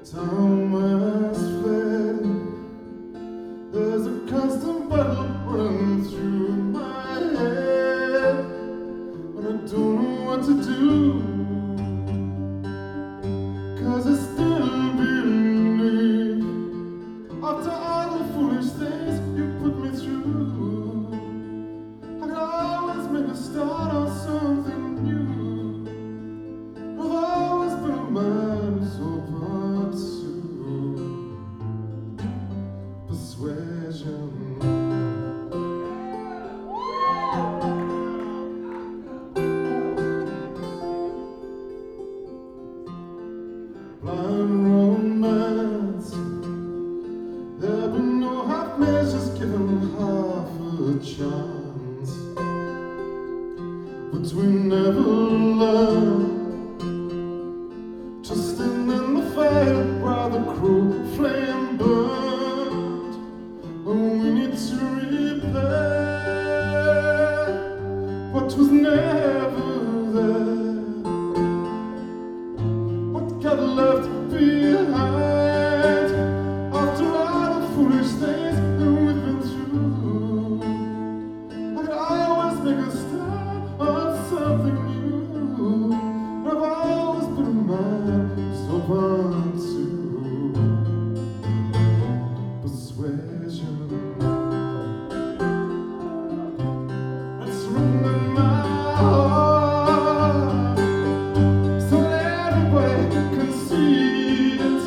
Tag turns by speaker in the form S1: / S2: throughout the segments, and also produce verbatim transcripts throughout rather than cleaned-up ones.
S1: Time has fled. There's a constant battle running through my head, but I don't know what to do, 'cause I still believe, after all the foolish things you put me through, I could always make a start on something new. I've always been a man who's open to persuasion. Blind romance, there'll be no half measures given half a chance, but we never learn, trusting in the fire while the cruel flame burned. Oh, we need to repair what was never there, what got left behind after all the foolish things that we've been through. I could always make a start on something new. I've always been a man who's open to persuasion. It's written in my heart, so that everybody can see it.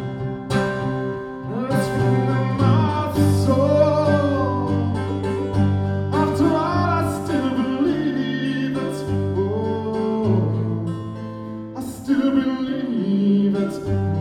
S1: It's written in my soul. After all, I still believe it. Oh, I still believe it.